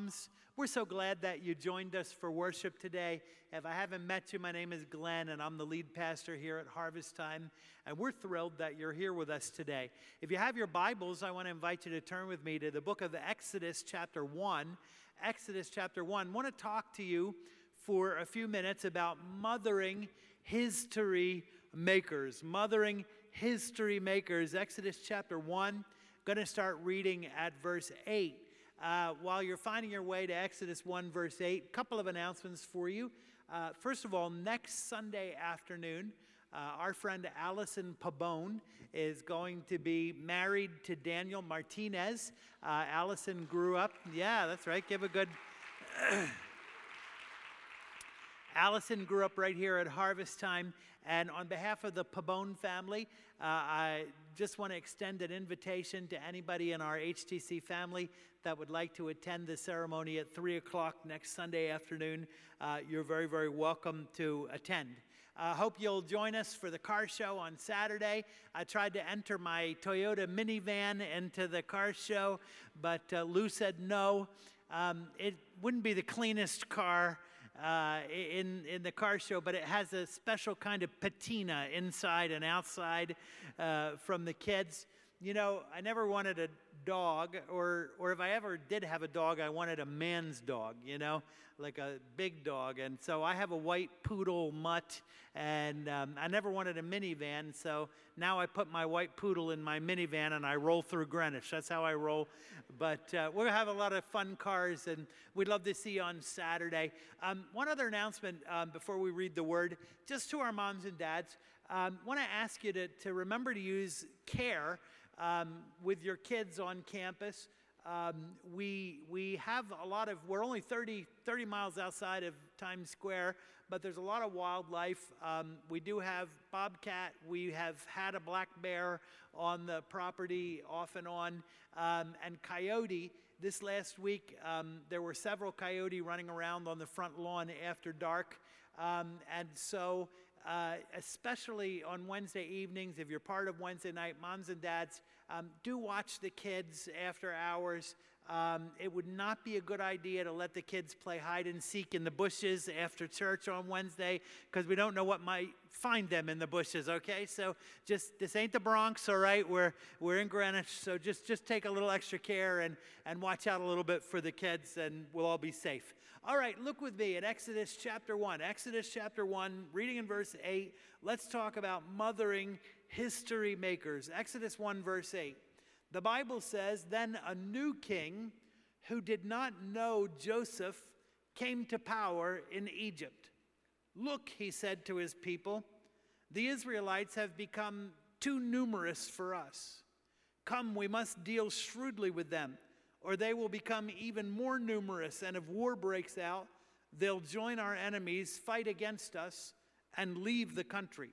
moms, we're so glad that you joined us for worship today. If I haven't met you, my name is Glenn, and I'm the lead pastor here at Harvest Time, and we're thrilled that you're here with us today. If you have your Bibles, I want to invite you to turn with me to the book of Exodus chapter 1. Exodus chapter 1. I want to talk to you for a few minutes about mothering history makers. Mothering history makers. Exodus chapter 1. Going to start reading at verse 8. While you're finding your way to Exodus 1, verse 8, a couple of announcements for you. First of all, next Sunday afternoon, our friend Allison Pabon is going to be married to Daniel Martinez. Allison grew up, yeah, that's right, give a good... Allison grew up right here at Harvest Time, and on behalf of the Pabon family, I just want to extend an invitation to anybody in our HTC family that would like to attend the ceremony at 3 o'clock next Sunday afternoon. You're very, very welcome to attend. I hope you'll join us for the car show on Saturday. I tried to enter my Toyota minivan into the car show, but Lou said no. It wouldn't be the cleanest car in the car show, but it has a special kind of patina inside and outside from the kids. You know, I never wanted a dog, or if I ever did have a dog, I wanted a man's dog, you know, like a big dog. And so I have a white poodle mutt, and I never wanted a minivan, so now I put my white poodle in my minivan and I roll through Greenwich. That's how I roll. But we're going to have a lot of fun cars, and we'd love to see you on Saturday. One other announcement before we read the word, just to our moms and dads, I want to ask you to remember to use care with your kids on campus. We have a lot of, we're only 30 miles outside of Times Square, but there's a lot of wildlife. We do have bobcat. We have had a black bear on the property off and on, and coyote. This last week, there were several coyote running around on the front lawn after dark, and so especially on Wednesday evenings, if you're part of Wednesday night, moms and dads, do watch the kids after hours. It would not be a good idea to let the kids play hide and seek in the bushes after church on Wednesday, because we don't know what might find them in the bushes, okay? So this ain't the Bronx, all right? We're in Greenwich, so just take a little extra care and watch out a little bit for the kids, and we'll all be safe. All right, look with me at Exodus chapter 1. Exodus chapter 1, reading in verse 8. Let's talk about mothering history makers. Exodus 1, verse 8. The Bible says, "Then a new king who did not know Joseph came to power in Egypt. 'Look,' he said to his people, 'the Israelites have become too numerous for us. Come, we must deal shrewdly with them, or they will become even more numerous, and if war breaks out, they'll join our enemies, fight against us, and leave the country.'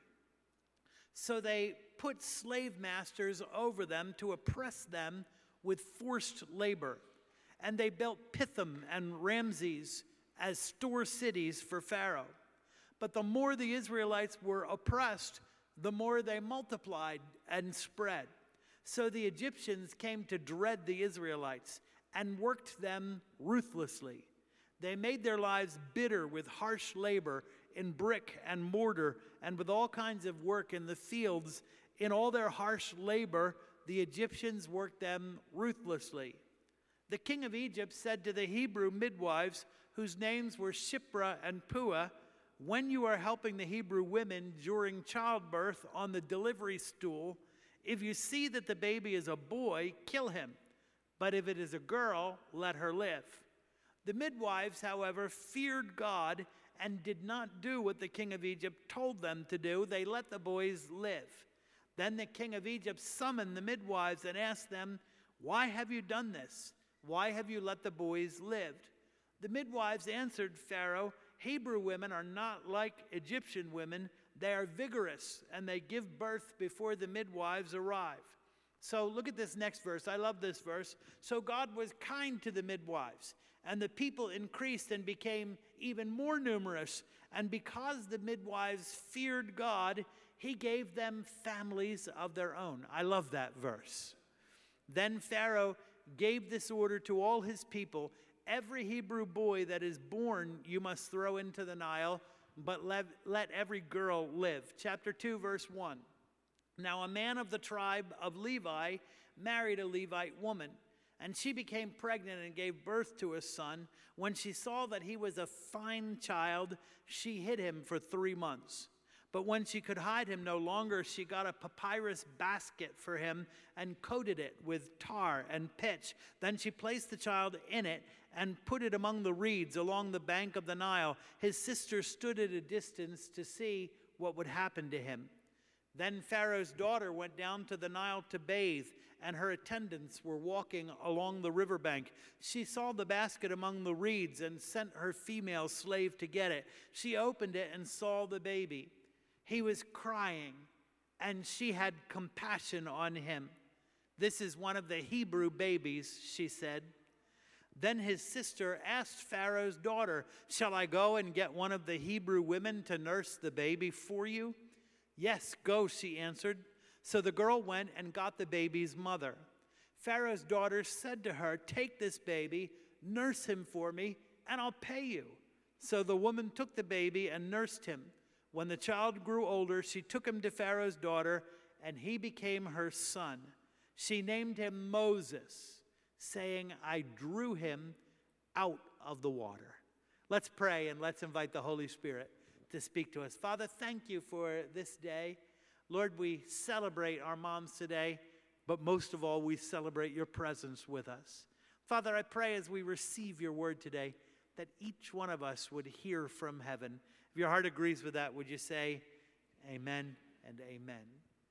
So they put slave masters over them to oppress them with forced labor. And they built Pithom and Ramses as store cities for Pharaoh. But the more the Israelites were oppressed, the more they multiplied and spread. So the Egyptians came to dread the Israelites and worked them ruthlessly. They made their lives bitter with harsh labor in brick and mortar and with all kinds of work in the fields. In all their harsh labor, the Egyptians worked them ruthlessly. The king of Egypt said to the Hebrew midwives, whose names were Shiphrah and Puah, 'When you are helping the Hebrew women during childbirth on the delivery stool, if you see that the baby is a boy, kill him. But if it is a girl, let her live.' The midwives, however, feared God and did not do what the king of Egypt told them to do. They let the boys live. Then the king of Egypt summoned the midwives and asked them, 'Why have you done this? Why have you let the boys live?' The midwives answered Pharaoh, 'Hebrew women are not like Egyptian women. They are vigorous, and they give birth before the midwives arrive.' So look at this next verse. I love this verse. So God was kind to the midwives, and the people increased and became even more numerous. And because the midwives feared God, he gave them families of their own." I love that verse. Then Pharaoh gave this order to all his people, Every Hebrew boy that is born you must throw into the Nile, but let every girl live. Chapter 2, verse 1. Now a man of the tribe of Levi married a Levite woman, and she became pregnant and gave birth to a son. When she saw that he was a fine child, she hid him for 3 months. But when she could hide him no longer, she got a papyrus basket for him and coated it with tar and pitch. Then she placed the child in it and put it among the reeds along the bank of the Nile. His sister stood at a distance to see what would happen to him. Then Pharaoh's daughter went down to the Nile to bathe, and her attendants were walking along the riverbank. She saw the basket among the reeds and sent her female slave to get it. She opened it and saw the baby. He was crying, and she had compassion on him. "This is one of the Hebrew babies," she said. Then his sister asked Pharaoh's daughter, "Shall I go and get one of the Hebrew women to nurse the baby for you?" "Yes, go," she answered. So the girl went and got the baby's mother. Pharaoh's daughter said to her, "Take this baby, nurse him for me, and I'll pay you." So the woman took the baby and nursed him. When the child grew older, she took him to Pharaoh's daughter, and he became her son. She named him Moses, saying, "I drew him out of the water." Let's pray and let's invite the Holy Spirit to speak to us. Father, thank you for this day. Lord, we celebrate our moms today, but most of all, we celebrate your presence with us. Father, I pray as we receive your word today, that each one of us would hear from heaven. If your heart agrees with that, would you say amen and amen?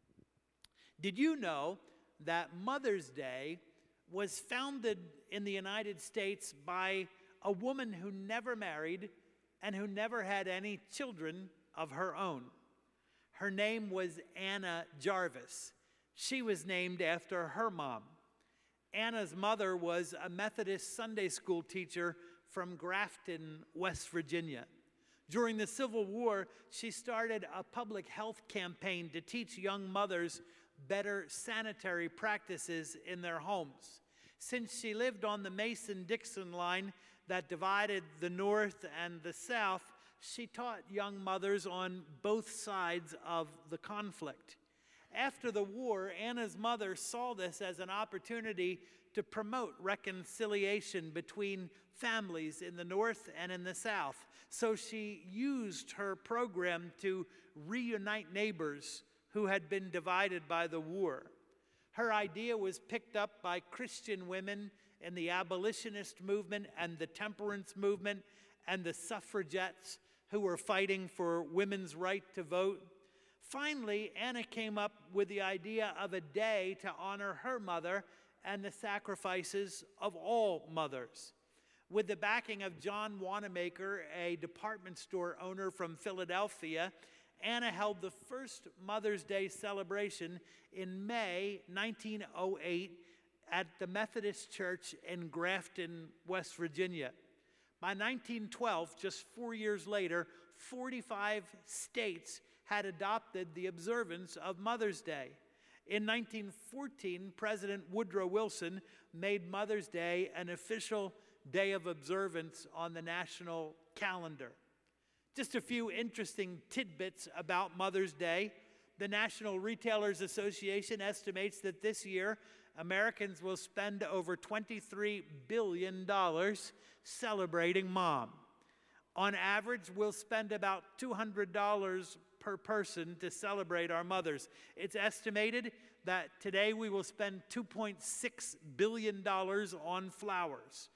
Did you know that Mother's Day was founded in the United States by a woman who never married and who never had any children of her own? Her name was Anna Jarvis. She was named after her mom. Anna's mother was a Methodist Sunday school teacher from Grafton, West Virginia. During the Civil War, she started a public health campaign to teach young mothers better sanitary practices in their homes. Since she lived on the Mason-Dixon line that divided the North and the South, she taught young mothers on both sides of the conflict. After the war, Anna's mother saw this as an opportunity to promote reconciliation between families in the North and in the South. So she used her program to reunite neighbors who had been divided by the war. Her idea was picked up by Christian women in the abolitionist movement and the temperance movement and the suffragettes who were fighting for women's right to vote. Finally, Anna came up with the idea of a day to honor her mother and the sacrifices of all mothers. With the backing of John Wanamaker, a department store owner from Philadelphia, Anna held the first Mother's Day celebration in May 1908 at the Methodist Church in Grafton, West Virginia. By 1912, just 4 years later, 45 states had adopted the observance of Mother's Day. In 1914, President Woodrow Wilson made Mother's Day an official day of observance on the national calendar. Just a few interesting tidbits about Mother's Day. The National Retailers Association estimates that this year, Americans will spend over $23 billion celebrating Mom. On average, we'll spend about $200 per person to celebrate our mothers. It's estimated that today we will spend $2.6 billion on flowers,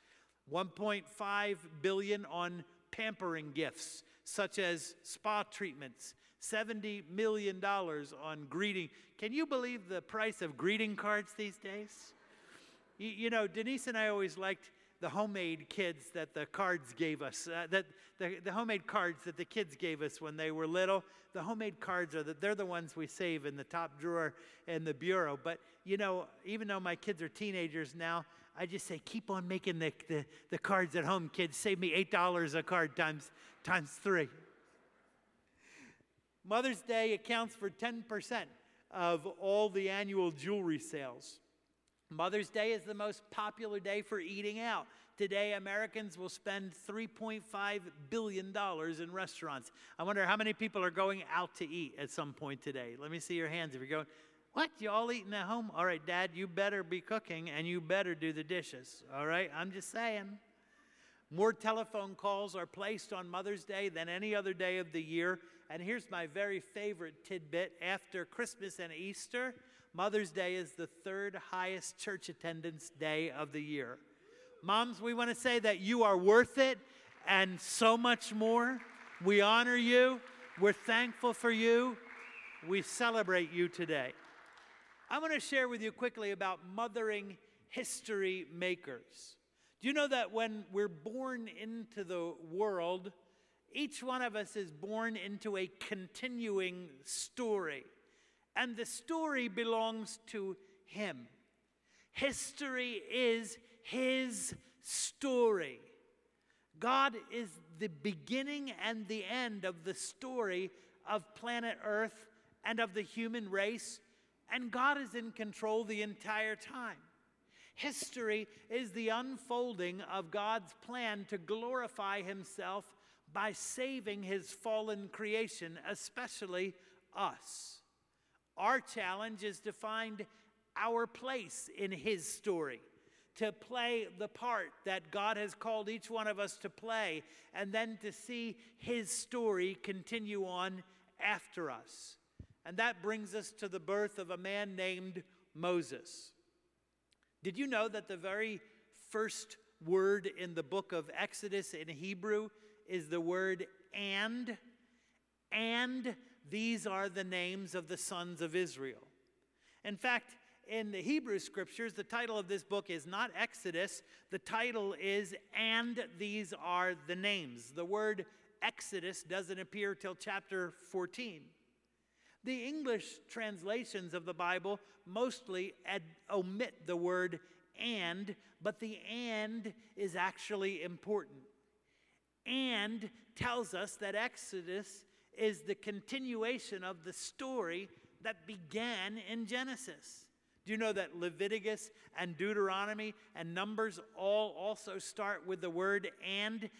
$1.5 billion on pampering gifts, such as spa treatments, $70 million on greeting. Can you believe the price of greeting cards these days? You know, Denise and I always liked the homemade kids that the cards gave us, the homemade cards that the kids gave us when they were little. The homemade cards they're the ones we save in the top drawer in the bureau. But, you know, even though my kids are teenagers now, I just say, keep on making the cards at home, kids. Save me $8 a card times 3. Mother's Day accounts for 10% of all the annual jewelry sales. Mother's Day is the most popular day for eating out. Today, Americans will spend $3.5 billion in restaurants. I wonder how many people are going out to eat at some point today. Let me see your hands if you're going, what, you all eating at home? All right, Dad, you better be cooking and you better do the dishes, all right? I'm just saying. More telephone calls are placed on Mother's Day than any other day of the year. And here's my very favorite tidbit. After Christmas and Easter, Mother's Day is the third highest church attendance day of the year. Moms, we want to say that you are worth it and so much more. We honor you. We're thankful for you. We celebrate you today. I want to share with you quickly about mothering history makers. Do you know that when we're born into the world, each one of us is born into a continuing story, and the story belongs to Him. History is His story. God is the beginning and the end of the story of planet Earth and of the human race, and God is in control the entire time. History is the unfolding of God's plan to glorify Himself by saving His fallen creation, especially us. Our challenge is to find our place in His story, to play the part that God has called each one of us to play, and then to see His story continue on after us. And that brings us to the birth of a man named Moses. Did you know that the very first word in the book of Exodus in Hebrew is the word and? And these are the names of the sons of Israel. In fact, in the Hebrew scriptures, the title of this book is not Exodus. The title is And These Are the Names. The word Exodus doesn't appear till chapter 14. The English translations of the Bible mostly omit the word and, but the and is actually important. And tells us that Exodus is the continuation of the story that began in Genesis. Do you know that Leviticus and Deuteronomy and Numbers all also start with the word and?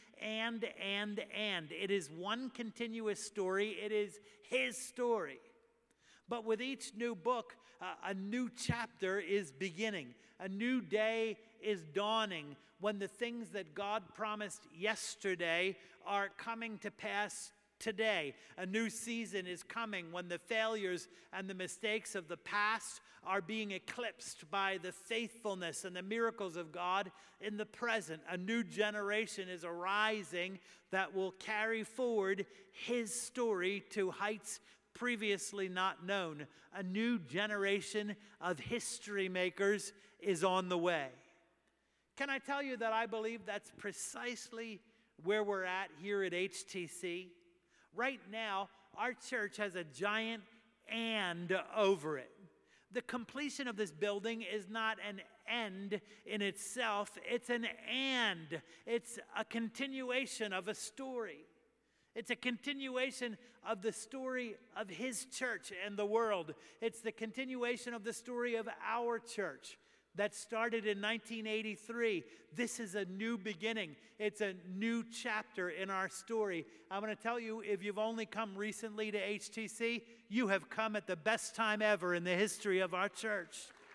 It is one continuous story. It is His story. But with each new book, a new chapter is beginning. A new day is dawning when the things that God promised yesterday are coming to pass today. A new season is coming when the failures and the mistakes of the past are being eclipsed by the faithfulness and the miracles of God in the present. A new generation is arising that will carry forward His story to heights previously not known. A new generation of history makers is on the way. Can I tell you that I believe that's precisely where we're at here at HTC? Right now, our church has a giant and over it. The completion of this building is not an end in itself, it's an and. It's a continuation of a story. It's a continuation of the story of His church and the world. It's the continuation of the story of our church that started in 1983. This is a new beginning. It's a new chapter in our story. I'm going to tell you, if you've only come recently to HTC, you have come at the best time ever in the history of our church.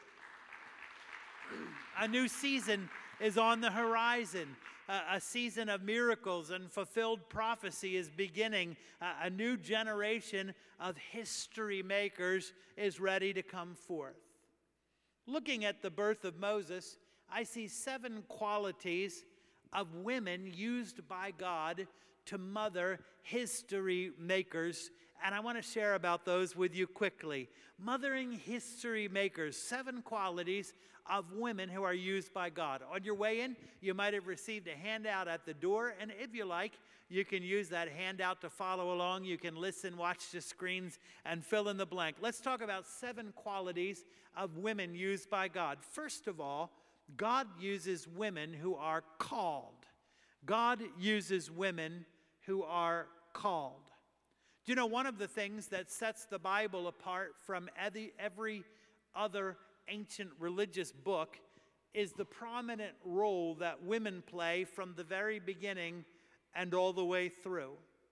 A new season is on the horizon. A season of miracles and fulfilled prophecy is beginning. A new generation of history makers is ready to come forth. Looking at the birth of Moses, I see 7 qualities of women used by God to mother history makers, and I want to share about those with you quickly. Mothering history makers, 7 qualities of women who are used by God. On your way in, you might have received a handout at the door, and if you like, you can use that handout to follow along. You can listen, watch the screens, and fill in the blank. Let's talk about 7 qualities of women used by God. First of all, God uses women who are called. God uses women who are called. Do you know one of the things that sets the Bible apart from every other ancient religious book is the prominent role that women play from the very beginning and all the way through.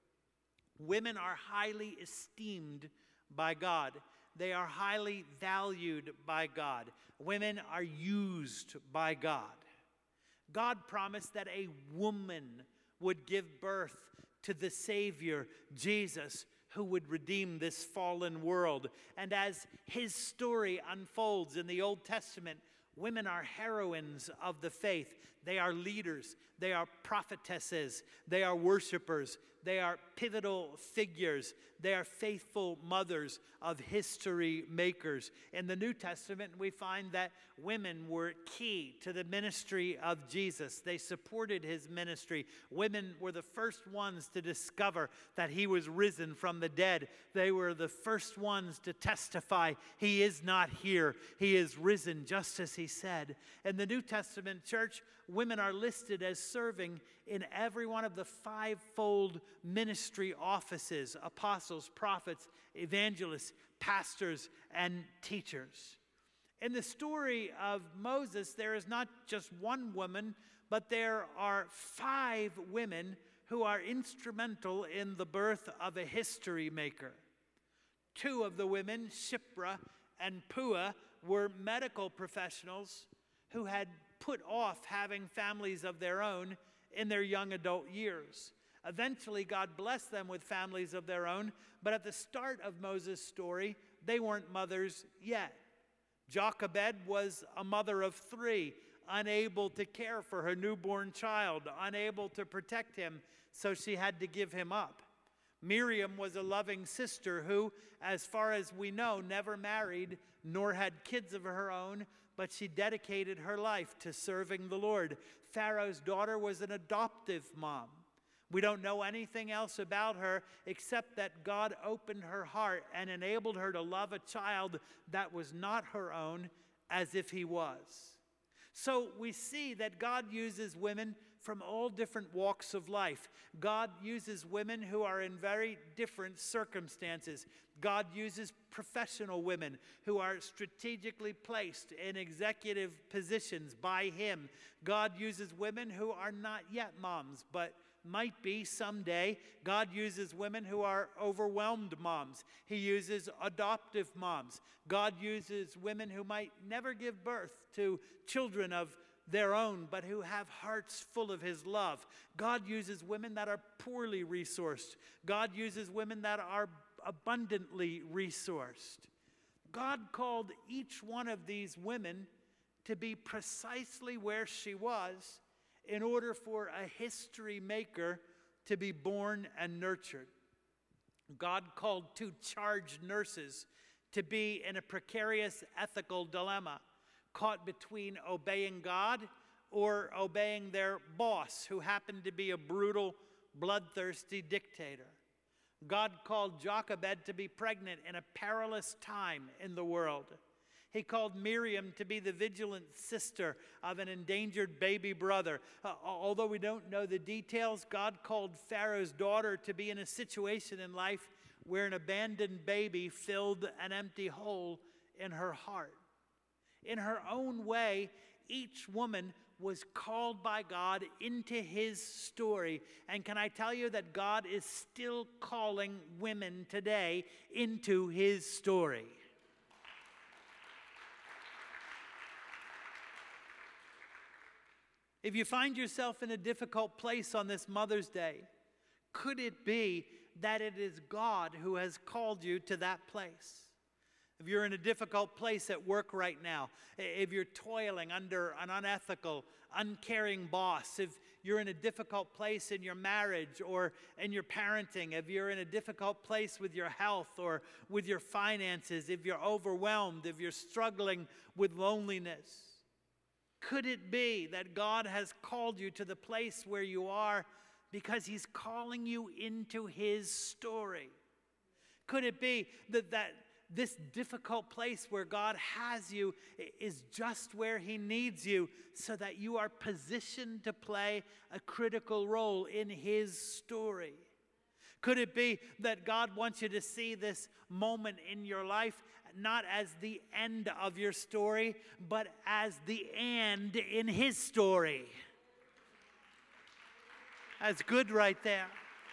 Women are highly esteemed by God. They are highly valued by God. Women are used by God. God promised that a woman would give birth to the Savior, Jesus, who would redeem this fallen world. And as his story unfolds in the Old Testament, women are heroines of the faith. They are leaders. They are prophetesses. They are worshipers. They are pivotal figures. They are faithful mothers of history makers. In the New Testament, we find that women were key to the ministry of Jesus. They supported his ministry. Women were the first ones to discover that he was risen from the dead. They were the first ones to testify, he is not here. He is risen, just as he said. In the New Testament church, women are listed as serving in every one of the fivefold ministry offices: apostles, prophets, evangelists, pastors, and teachers. In the story of Moses, there is not just one woman, but there are 5 women who are instrumental in the birth of a history maker. 2 of the women, Shiphrah and Puah, were medical professionals who had put off having families of their own in their young adult years. Eventually, God blessed them with families of their own, but at the start of Moses' story, they weren't mothers yet. Jochebed was a mother of 3, unable to care for her newborn child, unable to protect him, so she had to give him up. Miriam was a loving sister who, as far as we know, never married nor had kids of her own, but she dedicated her life to serving the Lord. Pharaoh's daughter was an adoptive mom. We don't know anything else about her except that God opened her heart and enabled her to love a child that was not her own as if he was. So we see that God uses women from all different walks of life. God uses women who are in very different circumstances. God uses professional women who are strategically placed in executive positions by him. God uses women who are not yet moms, but might be someday. God uses women who are overwhelmed moms. He uses adoptive moms. God uses women who might never give birth to children of their own, but who have hearts full of his love. God uses women that are poorly resourced. God uses women that are abundantly resourced. God called each one of these women to be precisely where she was in order for a history maker to be born and nurtured. God called 2 charge nurses to be in a precarious ethical dilemma, caught between obeying God or obeying their boss, who happened to be a brutal, bloodthirsty dictator. God called Jochebed to be pregnant in a perilous time in the world. He called Miriam to be the vigilant sister of an endangered baby brother. Although we don't know the details, God called Pharaoh's daughter to be in a situation in life where an abandoned baby filled an empty hole in her heart. In her own way, each woman was called by God into his story. And can I tell you that God is still calling women today into his story? If you find yourself in a difficult place on this Mother's Day, could it be that it is God who has called you to that place? If you're in a difficult place at work right now, if you're toiling under an unethical, uncaring boss, if you're in a difficult place in your marriage or in your parenting, if you're in a difficult place with your health or with your finances, if you're overwhelmed, if you're struggling with loneliness, could it be that God has called you to the place where you are because he's calling you into his story? Could it be that this difficult place where God has you is just where he needs you so that you are positioned to play a critical role in his story? Could it be that God wants you to see this moment in your life not as the end of your story, but as the and in his story. That's good right there.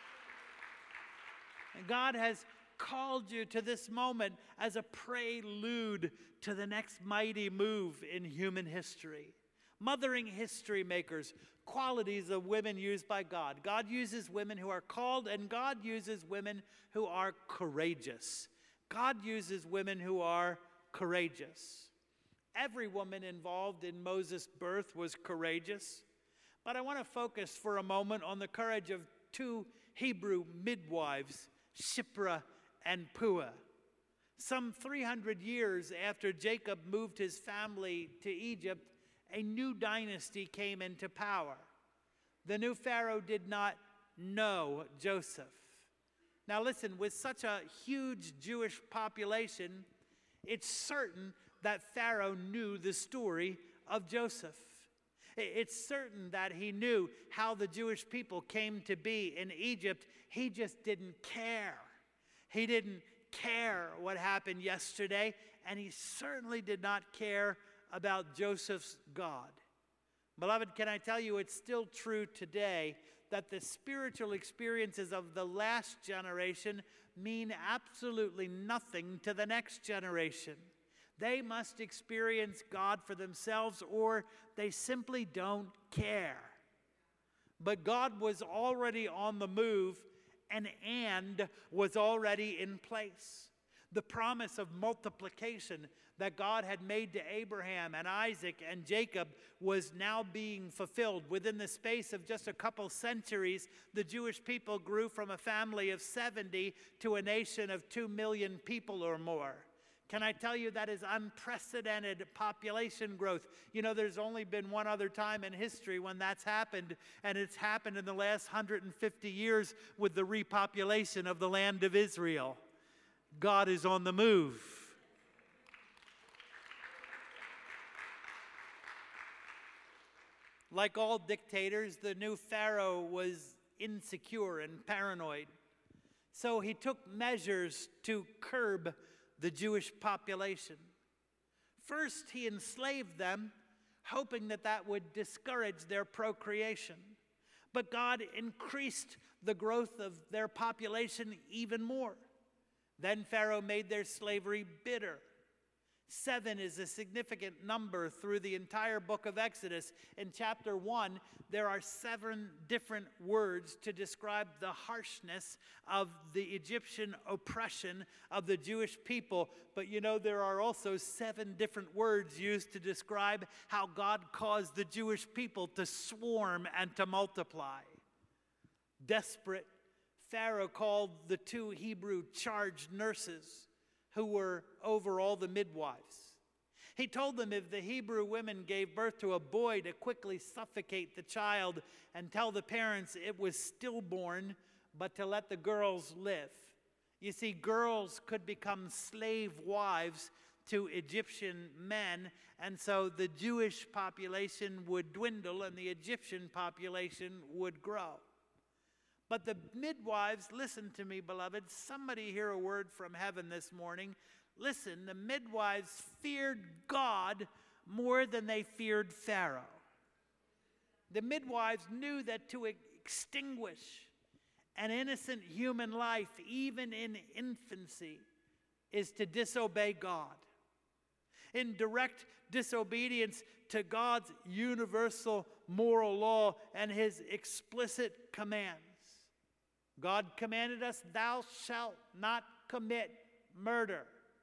And God has called you to this moment as a prelude to the next mighty move in human history. Mothering history makers, qualities of women used by God. God uses women who are called, and God uses women who are courageous. God uses women who are courageous. Every woman involved in Moses' birth was courageous, but I want to focus for a moment on the courage of two Hebrew midwives, Shiphrah and Puah. Some 300 years after Jacob moved his family to Egypt, a new dynasty came into power. The new Pharaoh did not know Joseph. Now listen, with such a huge Jewish population, it's certain that Pharaoh knew the story of Joseph. It's certain that he knew how the Jewish people came to be in Egypt. He just didn't care. He didn't care what happened yesterday, and he certainly did not care about Joseph's God. Beloved, can I tell you, it's still true today that the spiritual experiences of the last generation mean absolutely nothing to the next generation. They must experience God for themselves, or they simply don't care. But God was already on the move, and was already in place. The promise of multiplication that God had made to Abraham and Isaac and Jacob was now being fulfilled. Within the space of just a couple centuries, the Jewish people grew from a family of 70 to a nation of 2 million people or more. Can I tell you that is unprecedented population growth? You know, there's only been one other time in history when that's happened, and it's happened in the last 150 years with the repopulation of the land of Israel. God is on the move. Like all dictators, the new Pharaoh was insecure and paranoid. So he took measures to curb the Jewish population. First, he enslaved them, hoping that that would discourage their procreation. But God increased the growth of their population even more. Then Pharaoh made their slavery bitter. 7 is a significant number through the entire book of Exodus. In chapter 1, there are 7 different words to describe the harshness of the Egyptian oppression of the Jewish people. But you know, there are also 7 different words used to describe how God caused the Jewish people to swarm and to multiply. Desperate, Pharaoh called the 2 Hebrew charge nurses who were over all the midwives. He told them if the Hebrew women gave birth to a boy, to quickly suffocate the child and tell the parents it was stillborn, but to let the girls live. You see, girls could become slave wives to Egyptian men, and so the Jewish population would dwindle and the Egyptian population would grow. But the midwives, listen to me, beloved. Somebody hear a word from heaven this morning. Listen, the midwives feared God more than they feared Pharaoh. The midwives knew that to extinguish an innocent human life, even in infancy, is to disobey God. In direct disobedience to God's universal moral law and his explicit commands. God commanded us, thou shalt not commit murder.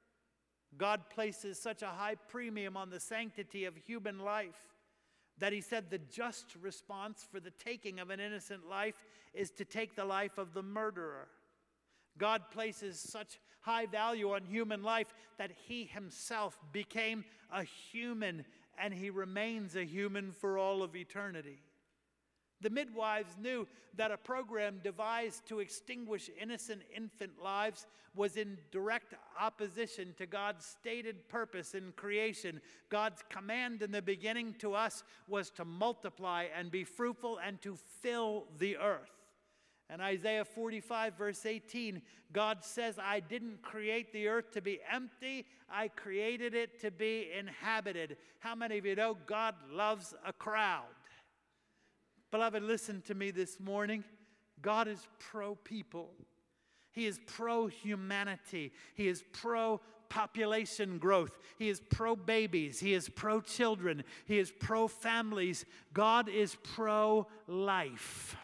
God places such a high premium on the sanctity of human life that he said the just response for the taking of an innocent life is to take the life of the murderer. God places such high value on human life that he himself became a human, and he remains a human for all of eternity. The midwives knew that a program devised to extinguish innocent infant lives was in direct opposition to God's stated purpose in creation. God's command in the beginning to us was to multiply and be fruitful and to fill the earth. And Isaiah 45, verse 18, God says, I didn't create the earth to be empty. I created it to be inhabited. How many of you know God loves a crowd? Beloved, listen to me this morning. God is pro-people. He is pro-humanity. He is pro-population growth. He is pro-babies. He is pro-children. He is pro-families. God is pro-life.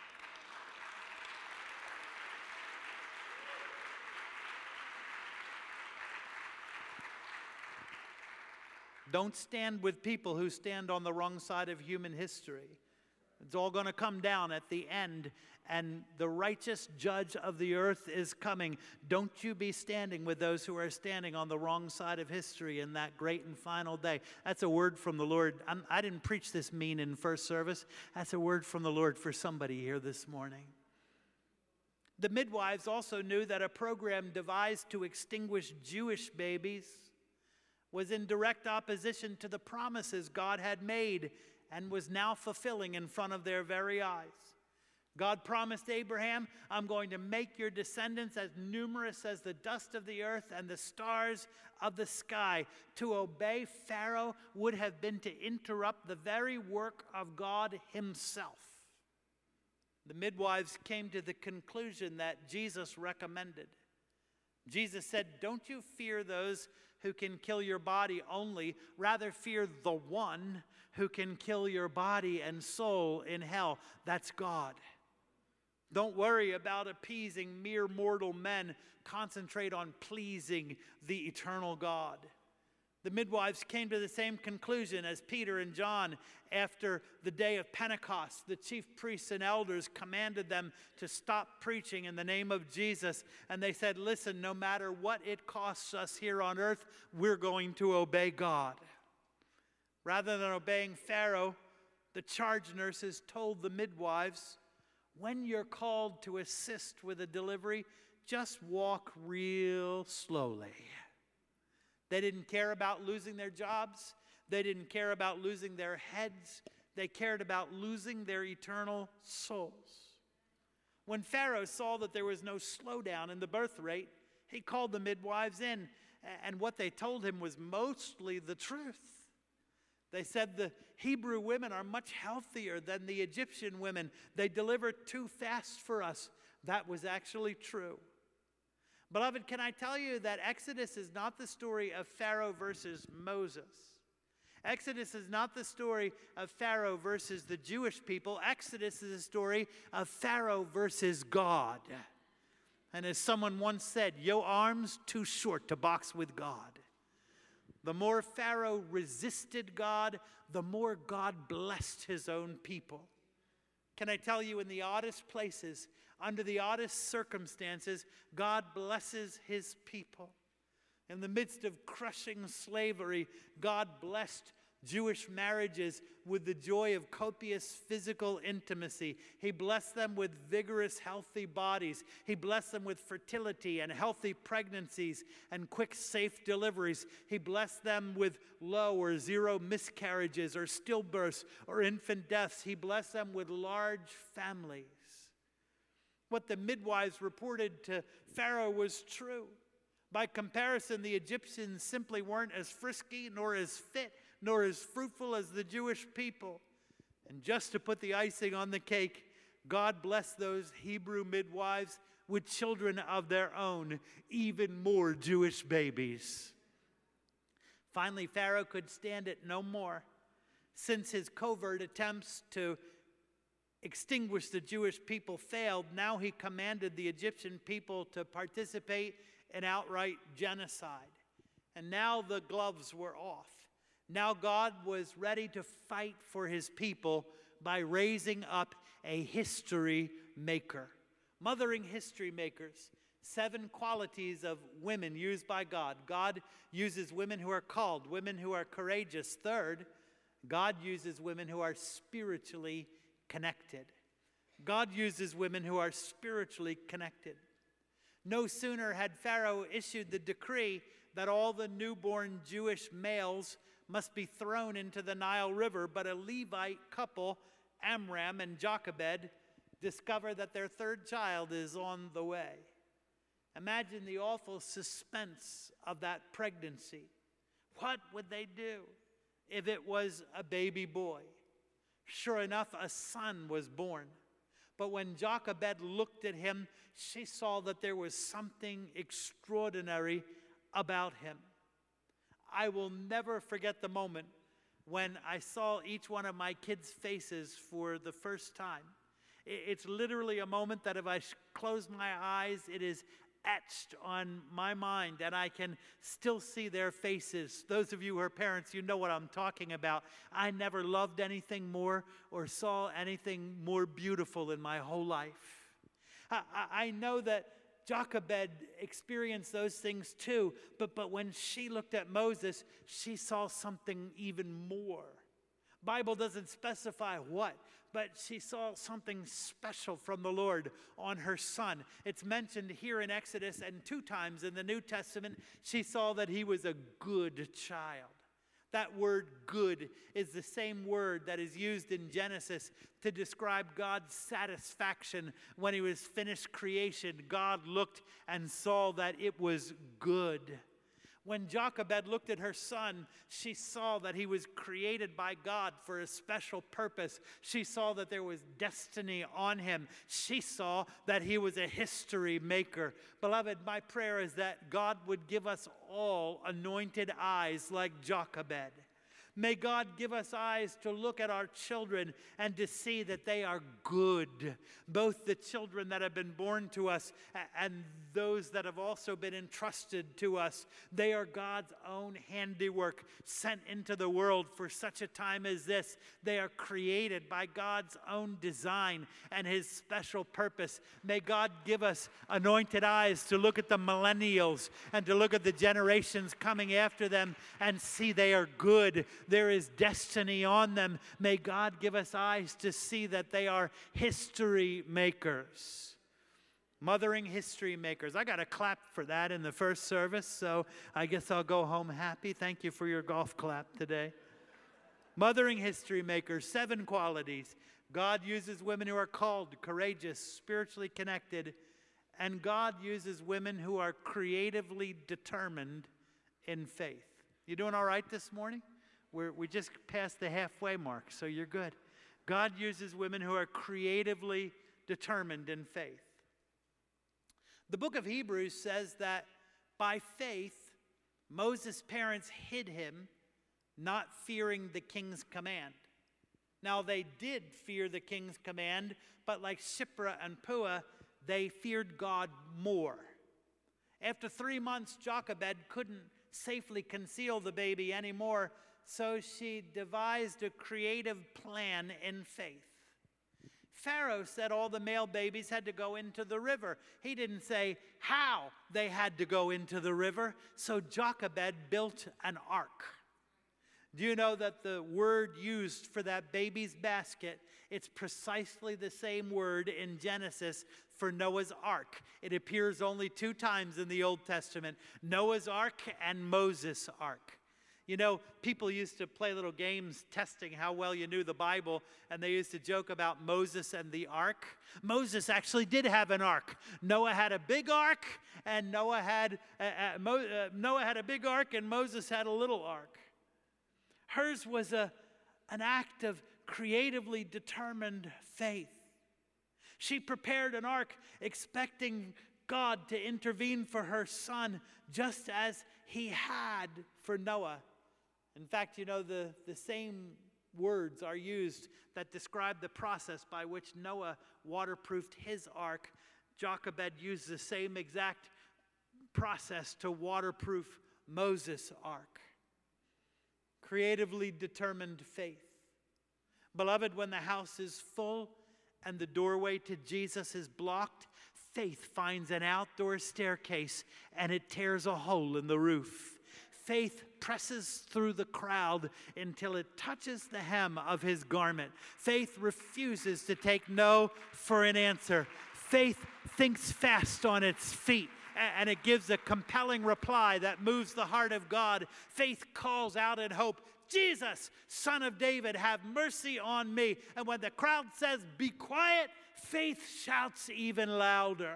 Don't stand with people who stand on the wrong side of human history. It's all going to come down at the end, and the righteous judge of the earth is coming. Don't you be standing with those who are standing on the wrong side of history in that great and final day. That's a word from the Lord. I didn't preach this mean in first service. That's a word from the Lord for somebody here this morning. The midwives also knew that a program devised to extinguish Jewish babies was in direct opposition to the promises God had made and was now fulfilling in front of their very eyes. God promised Abraham, I'm going to make your descendants as numerous as the dust of the earth and the stars of the sky. To obey Pharaoh would have been to interrupt the very work of God himself. The midwives came to the conclusion that Jesus recommended. Jesus said, don't you fear those who can kill your body only, rather fear the one who can kill your body and soul in hell. That's God. Don't worry about appeasing mere mortal men. Concentrate on pleasing the eternal God. The midwives came to the same conclusion as Peter and John after the day of Pentecost. The chief priests and elders commanded them to stop preaching in the name of Jesus. And they said, listen, no matter what it costs us here on earth, we're going to obey God. Rather than obeying Pharaoh, the charge nurses told the midwives, when you're called to assist with a delivery, just walk real slowly. They didn't care about losing their jobs. They didn't care about losing their heads. They cared about losing their eternal souls. When Pharaoh saw that there was no slowdown in the birth rate, he called the midwives in, and what they told him was mostly the truth. They said the Hebrew women are much healthier than the Egyptian women. They deliver too fast for us. That was actually true. Beloved, can I tell you that Exodus is not the story of Pharaoh versus Moses? Exodus is not the story of Pharaoh versus the Jewish people. Exodus is a story of Pharaoh versus God. And as someone once said, your arm's too short to box with God. The more Pharaoh resisted God, the more God blessed his own people. Can I tell you, in the oddest places, under the oddest circumstances, God blesses his people. In the midst of crushing slavery, God blessed Jewish marriages with the joy of copious physical intimacy. He blessed them with vigorous, healthy bodies. He blessed them with fertility and healthy pregnancies and quick, safe deliveries. He blessed them with low or zero miscarriages or stillbirths or infant deaths. He blessed them with large families. What the midwives reported to Pharaoh was true. By comparison, the Egyptians simply weren't as frisky, nor as fit, nor as fruitful as the Jewish people. And just to put the icing on the cake, God blessed those Hebrew midwives with children of their own, even more Jewish babies. Finally, Pharaoh could stand it no more. Since his covert attempts to extinguish the Jewish people failed, now he commanded the Egyptian people to participate in outright genocide. And now the gloves were off. Now God was ready to fight for his people by raising up a history maker. Mothering history makers. 7 qualities of women used by God. God uses women who are called, women who are courageous. Third, God uses women who are spiritually connected. God uses women who are spiritually connected. No sooner had Pharaoh issued the decree that all the newborn Jewish males must be thrown into the Nile River, but a Levite couple, Amram and Jochebed, discover that their third child is on the way. Imagine the awful suspense of that pregnancy. What would they do if it was a baby boy? Sure enough, a son was born. But when Jochebed looked at him, she saw that there was something extraordinary about him. I will never forget the moment when I saw each one of my kids' faces for the first time. It's literally a moment that if I close my eyes, it is etched on my mind, and I can still see their faces. Those of you who are parents, you know what I'm talking about. I never loved anything more or saw anything more beautiful in my whole life. I know that Jochebed experienced those things too, but when she looked at Moses, she saw something even more. Bible doesn't specify what, but she saw something special from the Lord on her son. It's mentioned here in Exodus, and 2 times in the New Testament, she saw that he was a good child. That word good is the same word that is used in Genesis to describe God's satisfaction when he was finished creation. God looked and saw that it was good. When Jochebed looked at her son, she saw that he was created by God for a special purpose. She saw that there was destiny on him. She saw that he was a history maker. Beloved, my prayer is that God would give us all anointed eyes like Jochebed. May God give us eyes to look at our children and to see that they are good, both the children that have been born to us and those that have also been entrusted to us. They are God's own handiwork sent into the world for such a time as this. They are created by God's own design and his special purpose. May God give us anointed eyes to look at the millennials and to look at the generations coming after them and see they are good. There is destiny on them. May God give us eyes to see that they are history makers. Mothering history makers. I got a clap for that in the first service, so I guess I'll go home happy. Thank you for your golf clap today. Mothering history makers, 7 qualities. God uses women who are called, courageous, spiritually connected, and God uses women who are creatively determined in faith. You doing all right this morning? We just passed the halfway mark, so you're good. God uses women who are creatively determined in faith. The book of Hebrews says that by faith, Moses' parents hid him, not fearing the king's command. Now, they did fear the king's command, but like Shiphrah and Puah, they feared God more. After 3 months, Jochebed couldn't safely conceal the baby anymore, so she devised a creative plan in faith. Pharaoh said all the male babies had to go into the river. He didn't say how they had to go into the river, so Jochebed built an ark. Do you know that the word used for that baby's basket, it's precisely the same word in Genesis for Noah's Ark. It appears only 2 times in the Old Testament, Noah's Ark and Moses' Ark. You know, people used to play little games testing how well you knew the Bible, and they used to joke about Moses and the ark. Moses actually did have an ark. Noah had a big ark, and Noah had a big ark, and Moses had a little ark. Hers was an act of creatively determined faith. She prepared an ark expecting God to intervene for her son, just as he had for Noah. In fact, you know, the same words are used that describe the process by which Noah waterproofed his ark. Jochebed used the same exact process to waterproof Moses' ark. Creatively determined faith. Beloved, when the house is full and the doorway to Jesus is blocked, faith finds an outdoor staircase and it tears a hole in the roof. Faith presses through the crowd until it touches the hem of his garment. Faith refuses to take no for an answer. Faith thinks fast on its feet, and it gives a compelling reply that moves the heart of God. Faith calls out in hope, Jesus, Son of David, have mercy on me. And when the crowd says, be quiet, faith shouts even louder.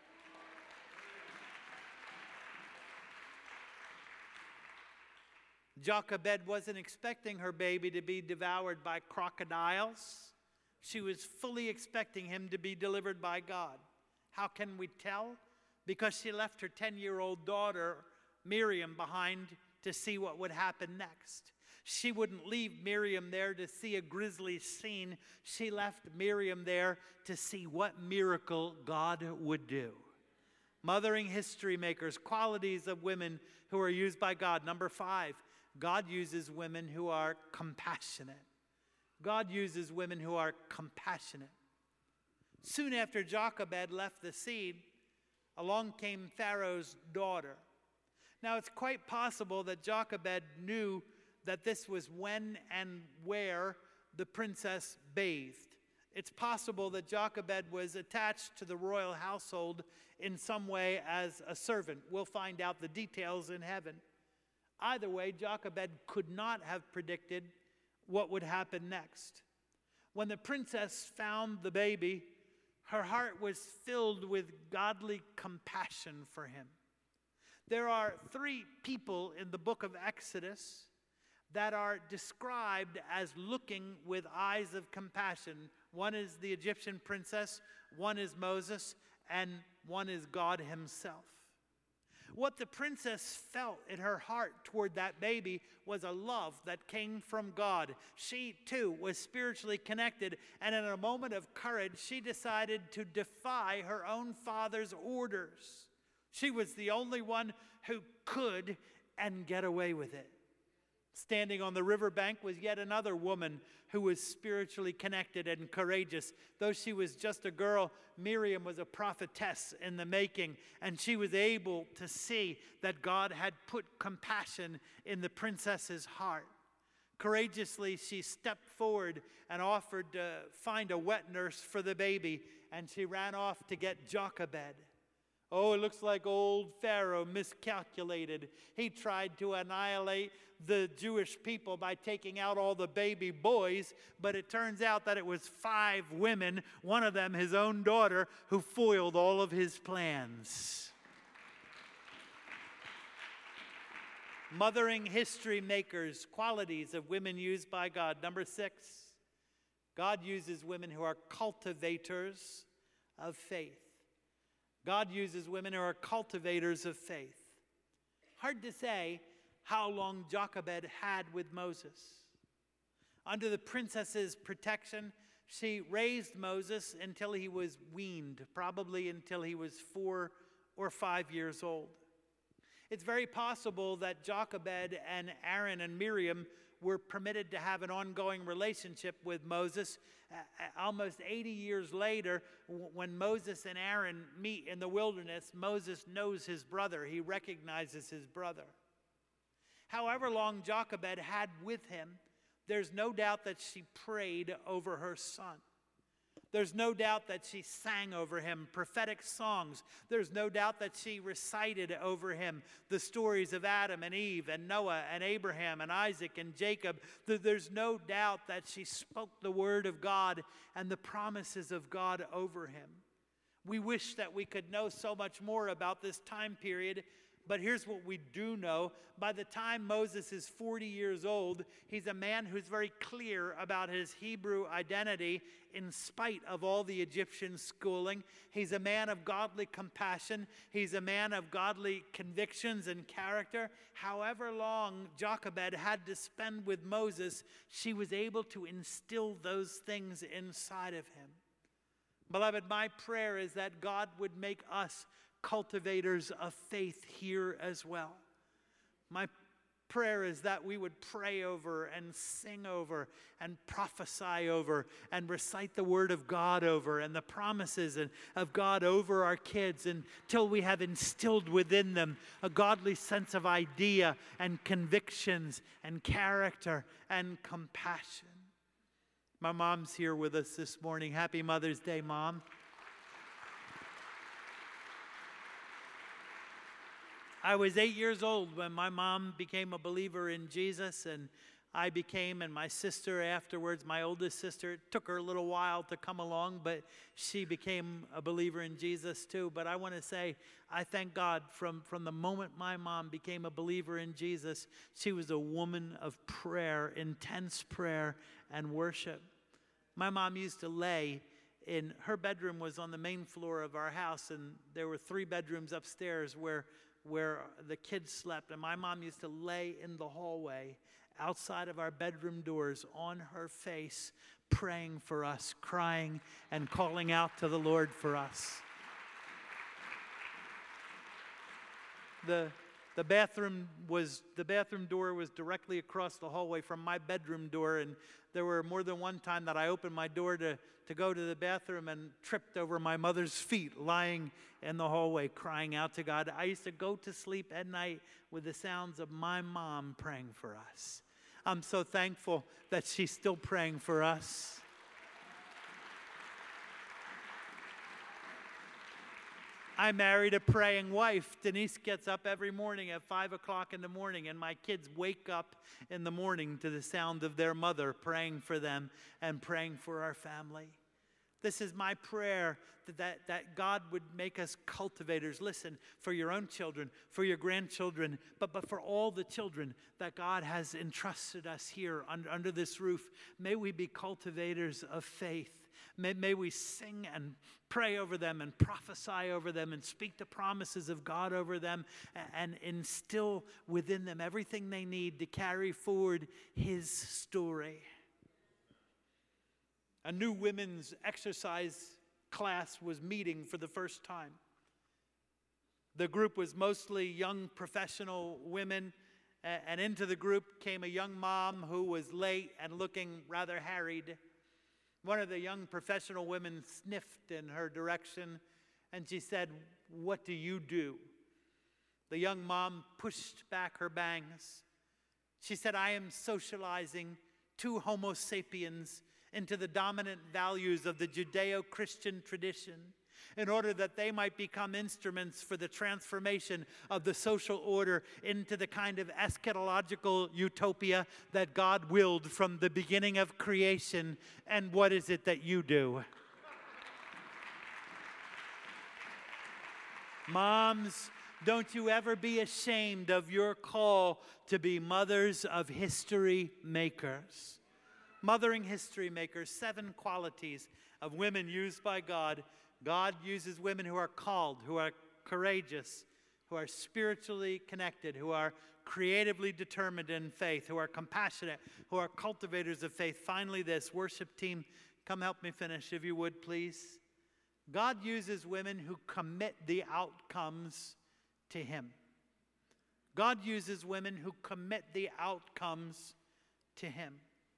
Jochebed wasn't expecting her baby to be devoured by crocodiles. She was fully expecting him to be delivered by God. How can we tell? Because she left her 10-year-old daughter, Miriam, behind to see what would happen next. She wouldn't leave Miriam there to see a grisly scene. She left Miriam there to see what miracle God would do. Mothering history makers, qualities of women who are used by God. Number 5, God uses women who are compassionate. God uses women who are compassionate. Soon after Jochebed left the scene, along came Pharaoh's daughter. Now, it's quite possible that Jochebed knew that this was when and where the princess bathed. It's possible that Jochebed was attached to the royal household in some way as a servant. We'll find out the details in heaven. Either way, Jochebed could not have predicted what would happen next. When the princess found the baby, her heart was filled with godly compassion for him. There are 3 people in the book of Exodus that are described as looking with eyes of compassion. One is the Egyptian princess, one is Moses, and one is God himself. What the princess felt in her heart toward that baby was a love that came from God. She, too, was spiritually connected, and in a moment of courage, she decided to defy her own father's orders. She was the only one who could and get away with it. Standing on the riverbank was yet another woman who was spiritually connected and courageous. Though she was just a girl, Miriam was a prophetess in the making, and she was able to see that God had put compassion in the princess's heart. Courageously, she stepped forward and offered to find a wet nurse for the baby, and she ran off to get Jochebed. Oh, it looks like old Pharaoh miscalculated. He tried to annihilate the Jewish people by taking out all the baby boys, but it turns out that it was 5 women, one of them his own daughter, who foiled all of his plans. Mothering history makers, qualities of women used by God. Number 6, God uses women who are cultivators of faith. God uses women who are cultivators of faith. Hard to say how long Jochebed had with Moses. Under the princess's protection, she raised Moses until he was weaned, probably until he was 4 or 5 years old. It's very possible that Jochebed and Aaron and Miriam were permitted to have an ongoing relationship with Moses. Almost 80 years later, when Moses and Aaron meet in the wilderness, Moses knows his brother. He recognizes his brother. However long Jochebed had with him, there's no doubt that she prayed over her son. There's no doubt that she sang over him prophetic songs. There's no doubt that she recited over him the stories of Adam and Eve and Noah and Abraham and Isaac and Jacob. There's no doubt that she spoke the word of God and the promises of God over him. We wish that we could know so much more about this time period, but here's what we do know. By the time Moses is 40 years old, he's a man who's very clear about his Hebrew identity in spite of all the Egyptian schooling. He's a man of godly compassion. He's a man of godly convictions and character. However long Jochebed had to spend with Moses, she was able to instill those things inside of him. Beloved, my prayer is that God would make us cultivators of faith here as well. My prayer is that we would pray over and sing over and prophesy over and recite the word of God over and the promises of God over our kids until we have instilled within them a godly sense of idea and convictions and character and compassion. My mom's here with us this morning. Happy Mother's Day, Mom. I was 8 years old when my mom became a believer in Jesus, and I became, and my sister afterwards, my oldest sister, it took her a little while to come along, but she became a believer in Jesus too. But I want to say, I thank God from the moment my mom became a believer in Jesus, she was a woman of prayer, intense prayer and worship. My mom used to lay in, her bedroom was on the main floor of our house, and there were 3 bedrooms upstairs where the kids slept. And my mom used to lay in the hallway outside of our bedroom doors on her face, praying for us, crying and calling out to the Lord for us. The bathroom door was directly across the hallway from my bedroom door, and there were more than one time that I opened my door to go to the bathroom and tripped over my mother's feet lying in the hallway crying out to God. I used to go to sleep at night with the sounds of my mom praying for us. I'm so thankful that she's still praying for us. I married a praying wife. Denise gets up every morning at 5 o'clock in the morning, and my kids wake up in the morning to the sound of their mother praying for them and praying for our family. This is my prayer, that God would make us cultivators. Listen, for your own children, for your grandchildren, but for all the children that God has entrusted us here under this roof. May we be cultivators of faith. May we sing and pray over them and prophesy over them and speak the promises of God over them and instill within them everything they need to carry forward His story. A new women's exercise class was meeting for the first time. The group was mostly young professional women, and into the group came a young mom who was late and looking rather harried. One of the young professional women sniffed in her direction, and she said, "What do you do?" The young mom pushed back her bangs. She said, "I am socializing 2 Homo sapiens into the dominant values of the Judeo-Christian tradition in order that they might become instruments for the transformation of the social order into the kind of eschatological utopia that God willed from the beginning of creation. And what is it that you do?" Moms, don't you ever be ashamed of your call to be mothers of history makers. Mothering history makers, 7 qualities of women used by God. God uses women who are called, who are courageous, who are spiritually connected, who are creatively determined in faith, who are compassionate, who are cultivators of faith. Finally, this worship team, come help me finish if you would, please. God uses women who commit the outcomes to Him. God uses women who commit the outcomes to Him.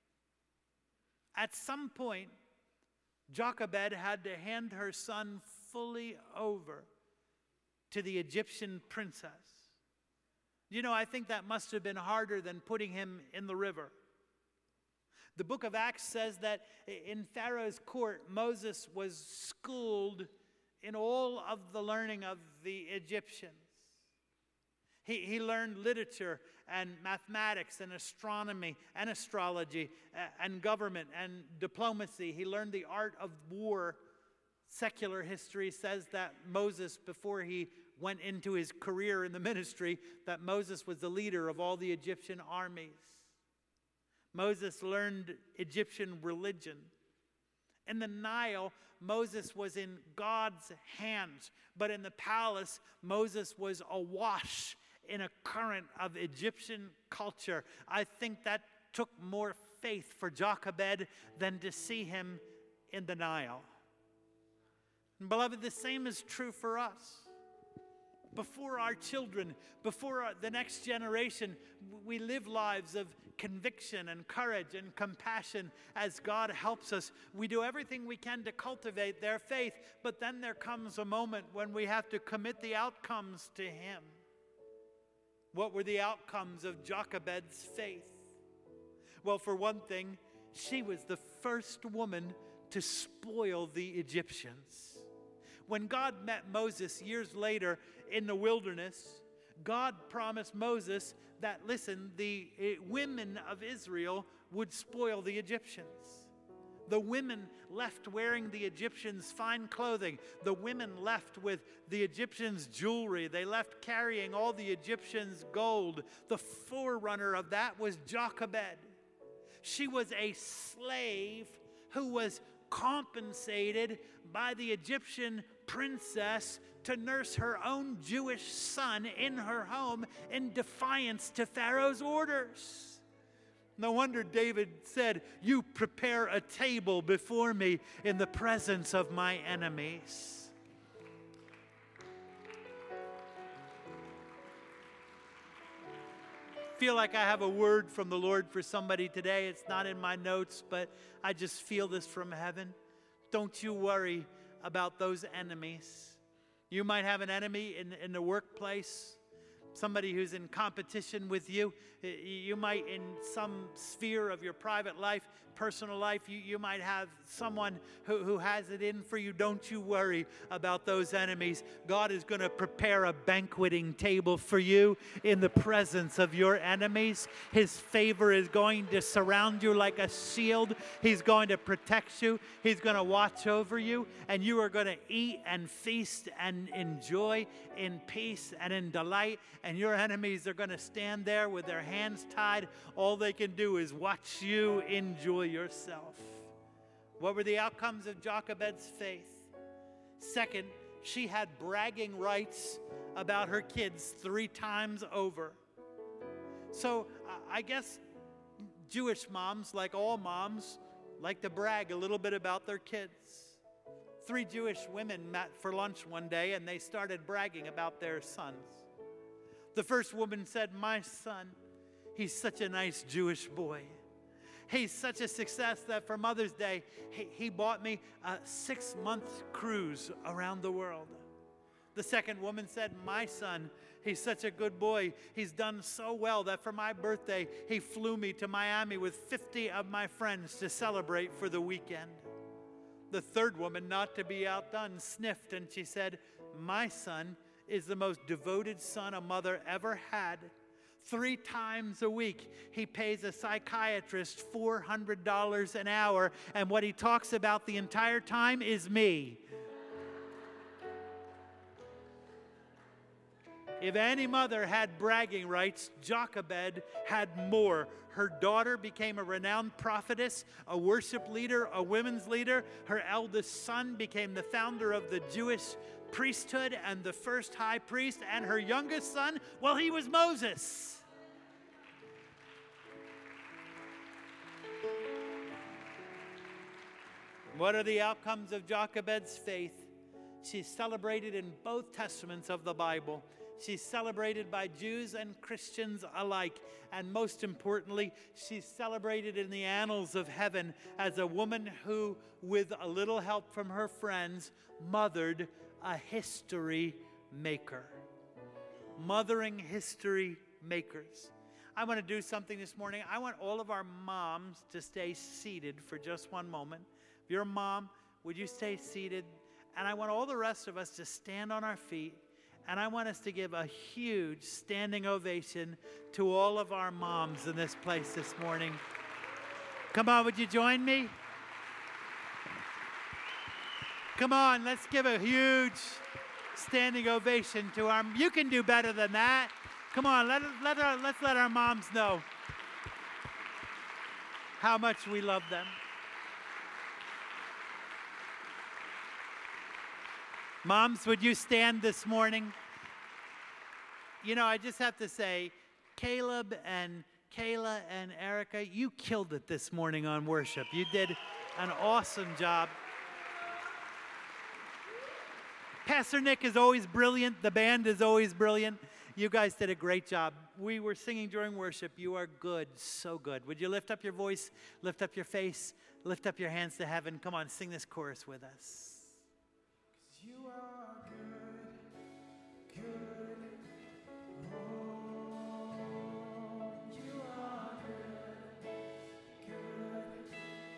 At some point, Jochebed had to hand her son fully over to the Egyptian princess. You know, I think that must have been harder than putting him in the river. The book of Acts says that in Pharaoh's court, Moses was schooled in all of the learning of the Egyptians. He learned literature and mathematics and astronomy and astrology and government and diplomacy. He learned the art of war. Secular history says that Moses, before he went into his career in the ministry, that Moses was the leader of all the Egyptian armies. Moses learned Egyptian religion. In the Nile, Moses was in God's hands, but in the palace, Moses was awash in a current of Egyptian culture. I think that took more faith for Jochebed than to see him in the Nile. And beloved, the same is true for us. Before our children, before the next generation, we live lives of conviction and courage and compassion as God helps us. We do everything we can to cultivate their faith, but then there comes a moment when we have to commit the outcomes to Him. What were the outcomes of Jochebed's faith? Well, for one thing, she was the first woman to spoil the Egyptians. When God met Moses years later in the wilderness, God promised Moses that, listen, the women of Israel would spoil the Egyptians. The women left wearing the Egyptians' fine clothing. The women left with the Egyptians' jewelry. They left carrying all the Egyptians' gold. The forerunner of that was Jochebed. She was a slave who was compensated by the Egyptian princess to nurse her own Jewish son in her home in defiance to Pharaoh's orders. No wonder David said, "You prepare a table before me in the presence of my enemies." Feel like I have a word from the Lord for somebody today. It's not in my notes, but I just feel this from heaven. Don't you worry about those enemies. You might have an enemy in the workplace, somebody who's in competition with you. You might, in some sphere of your private life, personal life, you might have someone who has it in for you. Don't you worry about those enemies. God is going to prepare a banqueting table for you in the presence of your enemies. His favor is going to surround you like a shield. He's going to protect you. He's going to watch over you, and you are going to eat and feast and enjoy in peace and in delight, and your enemies are going to stand there with their hands tied. All they can do is watch you enjoy yourself. What were the outcomes of Jochebed's faith? Second, she had bragging rights about her kids 3 times over. So I guess Jewish moms, like all moms, like to brag a little bit about their kids. 3 Jewish women met for lunch one day, and they started bragging about their sons. The first woman said, "My son, he's such a nice Jewish boy. He's such a success that for Mother's Day, he bought me a 6-month cruise around the world." The second woman said, "My son, he's such a good boy. He's done so well that for my birthday, he flew me to Miami with 50 of my friends to celebrate for the weekend." The third woman, not to be outdone, sniffed and she said, "My son is the most devoted son a mother ever had. 3 times a week, he pays a psychiatrist $400 an hour, and what he talks about the entire time is me." If any mother had bragging rights, Jochebed had more. Her daughter became a renowned prophetess, a worship leader, a women's leader. Her eldest son became the founder of the Jewish priesthood and the first high priest. And her youngest son, well, he was Moses. What are the outcomes of Jochebed's faith? She's celebrated in both testaments of the Bible. She's celebrated by Jews and Christians alike. And most importantly, she's celebrated in the annals of heaven as a woman who, with a little help from her friends, mothered a history maker. Mothering history makers. I want to do something this morning. I want all of our moms to stay seated for just one moment. If you're a mom, would you stay seated? And I want all the rest of us to stand on our feet. And I want us to give a huge standing ovation to all of our moms in this place this morning. Come on, would you join me? Come on, let's give a huge standing ovation to our... You can do better than that. Come on, let's let our moms know how much we love them. Moms, would you stand this morning? You know, I just have to say, Caleb and Kayla and Erica, you killed it this morning on worship. You did an awesome job. Pastor Nick is always brilliant. The band is always brilliant. You guys did a great job. We were singing during worship. You are good, so good. Would you lift up your voice, lift up your face, lift up your hands to heaven? Come on, sing this chorus with us. You are good, good. Oh, you are good, good.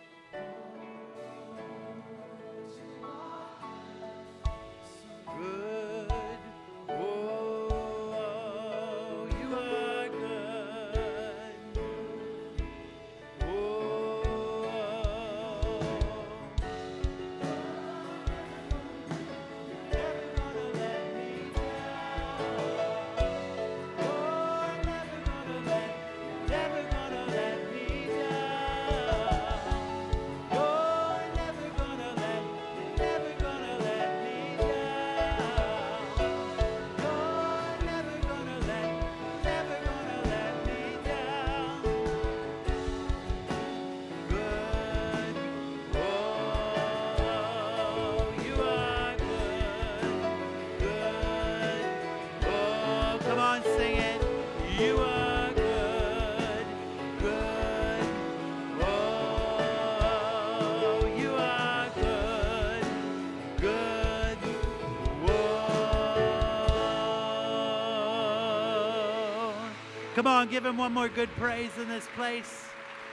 Oh, you are good. Oh, you are good. Come on, give him one more good praise in this place.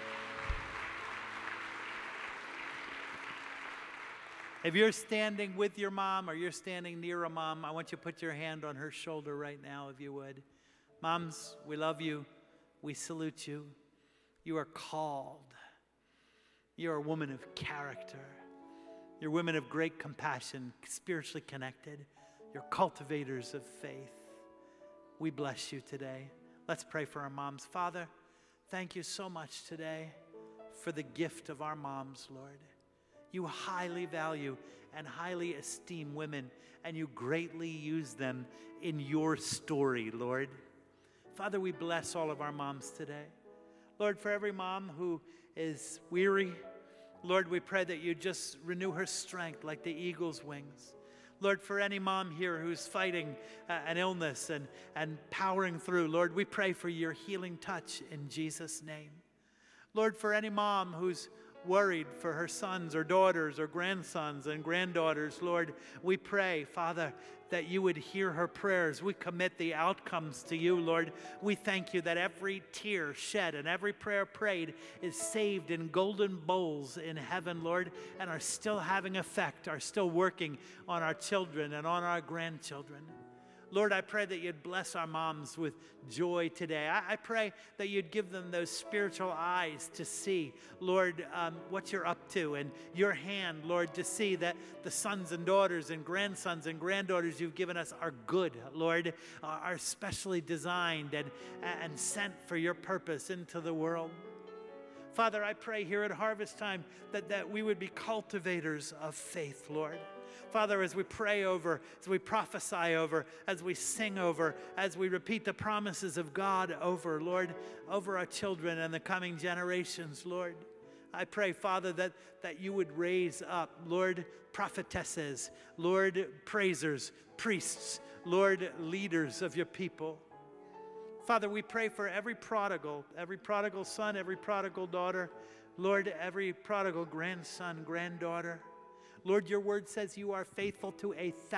If you're standing with your mom or you're standing near a mom, I want you to put your hand on her shoulder right now, if you would. Moms, we love you. We salute you. You are called. You are a woman of character. You're women of great compassion, spiritually connected. You're cultivators of faith. We bless you today. Let's pray for our moms. Father, thank you so much today for the gift of our moms, Lord. You highly value and highly esteem women, and you greatly use them in your story, Lord. Father, we bless all of our moms today. Lord, for every mom who is weary, Lord, we pray that you just renew her strength like the eagle's wings. Lord, for any mom here who's fighting an illness and powering through, Lord, we pray for your healing touch in Jesus' name. Lord, for any mom who's worried for her sons or daughters or grandsons and granddaughters, Lord, we pray, Father, that you would hear her prayers. We commit the outcomes to you, Lord. We thank you that every tear shed and every prayer prayed is saved in golden bowls in heaven, Lord, and are still having effect, are still working on our children and on our grandchildren. Lord, I pray that you'd bless our moms with joy today. I pray that you'd give them those spiritual eyes to see, Lord, what you're up to, and your hand, Lord, to see that the sons and daughters and grandsons and granddaughters you've given us are good, Lord, are specially designed and sent for your purpose into the world. Father, I pray here at harvest time that we would be cultivators of faith, Lord. Father, as we pray over, as we prophesy over, as we sing over, as we repeat the promises of God over, Lord, over our children and the coming generations, Lord, I pray, Father, that you would raise up, Lord, prophetesses, Lord, praisers, priests, Lord, leaders of your people. Father, we pray for every prodigal son, every prodigal daughter, Lord, every prodigal grandson, granddaughter. Lord, your word says you are faithful to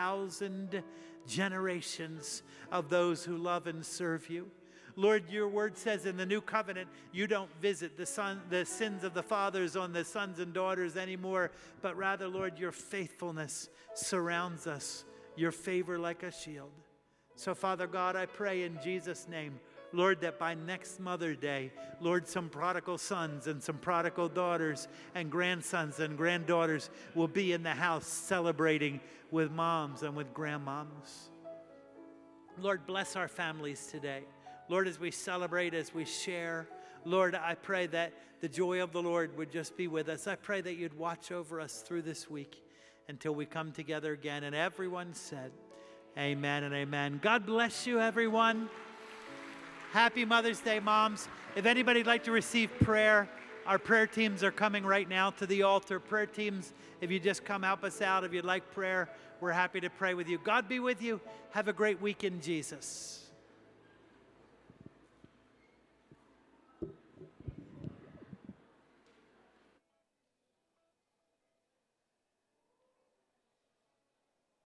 1,000 generations of those who love and serve you. Lord, your word says in the new covenant, you don't visit the sins of the fathers on the sons and daughters anymore, but rather, Lord, your faithfulness surrounds us, your favor like a shield. So, Father God, I pray in Jesus' name, Lord, that by next Mother's Day, Lord, some prodigal sons and some prodigal daughters and grandsons and granddaughters will be in the house celebrating with moms and with grandmoms. Lord, bless our families today. Lord, as we celebrate, as we share, Lord, I pray that the joy of the Lord would just be with us. I pray that you'd watch over us through this week until we come together again. And everyone said, amen and amen. God bless you, everyone. Happy Mother's Day, moms. If anybody'd like to receive prayer, our prayer teams are coming right now to the altar. Prayer teams, if you just come help us out, if you'd like prayer, we're happy to pray with you. God be with you. Have a great week in Jesus.